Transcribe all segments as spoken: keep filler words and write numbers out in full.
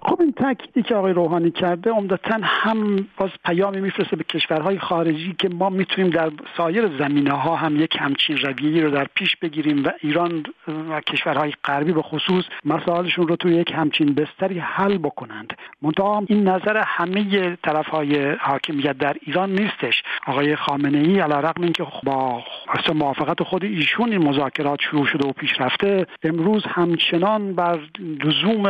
خب این تأکیدی که آقای روحانی کرده عمدتاً هم باز پیامی میفرسته به کشورهای خارجی که ما میتونیم در سایر زمینه‌ها هم یک همچین رویه‌ای رو در پیش بگیریم و ایران و کشورهای غربی به خصوص مسائلشون رو توی یک همچین بستری حل بکنند. منتها این نظر همه طرف‌های حاکمیت در ایران نیستش. آقای خامنه‌ای علیرغم اینکه با اصلا موافقت خود ایشون این مذاکرات شروع شده و پیش رفته، امروز همچنان بر لزوم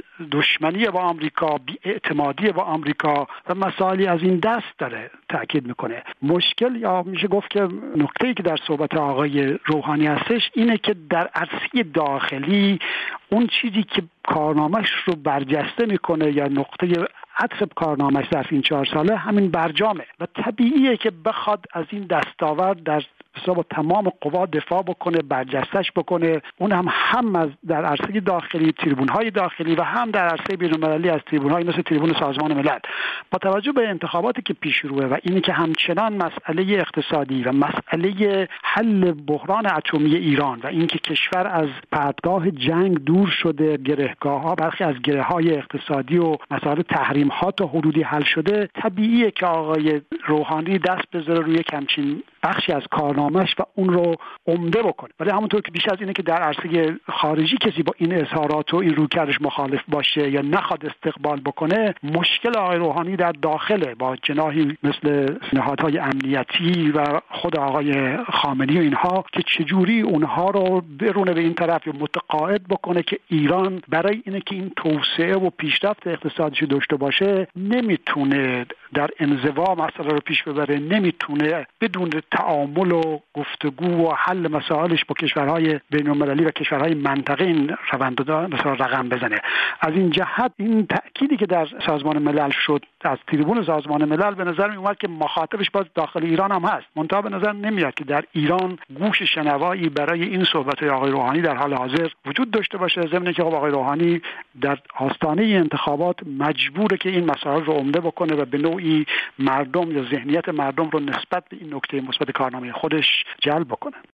دشمنی با آمریکا، بی‌اعتمادی با آمریکا و مسائلی از این دست داره تاکید میکنه. مشکل یا میشه گفت که نکته‌ای که در صحبت آقای روحانی هستش اینه که در عرصه داخلی اون چیزی که کارنامه‌اش رو برجسته میکنه یا نقطه عطف کارنامه‌اش در این چهار ساله همین برجامه و طبیعیه که بخواد از این دستاورد در با تمام قوا دفاع بکنه، برجستش بکنه. اون هم هم از در عرصه داخلی، تریبون‌های داخلی و هم در عرصه بین‌المللی از تریبون‌های مثل تریبون سازمان ملل. با توجه به انتخاباتی که پیش روه و اینی که همچنان مسئله اقتصادی و مسئله حل بحران اتمی ایران و اینکه کشور از پرتگاه جنگ دور شده، گرهگاه‌ها برخی از گره‌های اقتصادی و مسائل تحریم‌ها تا حدودی حل شده، طبیعیه که آقای روحانی دست بذاره روی همچین بخشی از کارنامه‌اش و اون رو عمده بکنه. ولی همونطور که بیش از اینه که در عرصه خارجی کسی با این اظهارات و این رویکردش مخالف باشه یا نخواد استقبال بکنه، مشکل آقای روحانی در داخله با جناحی مثل نهادهای امنیتی و خود آقای خامنه‌ای و اینها که چجوری اونها رو برونه به این طرف یا متقاعد بکنه که ایران برای اینه که این توسعه و پیشرفت اقتصادیش داشته باشه نمیتونه در انزوا مسئله رو پیش ببره، نمیتونه بدون تعامل و گفتگو و حل مسائلش با کشورهای بین‌المللی و کشورهای منطقه این روند رو مثلا رقم بزنه. از این جهت این تأکیدی که در سازمان ملل شد از تریبون سازمان ملل به نظر می اومد که مخاطبش باز داخل ایران هم هست. منتها به نظر نمیاد که در ایران گوش شنوایی برای این صحبت آقای روحانی در حال حاضر وجود داشته باشه، ضمن که آقای روحانی در آستانه انتخابات مجبوره که این مسائل رو عمده بکنه و به نوعی مردم یا ذهنیت مردم رو نسبت به این نکته مثبت کارنامه خودش جلب بکنه.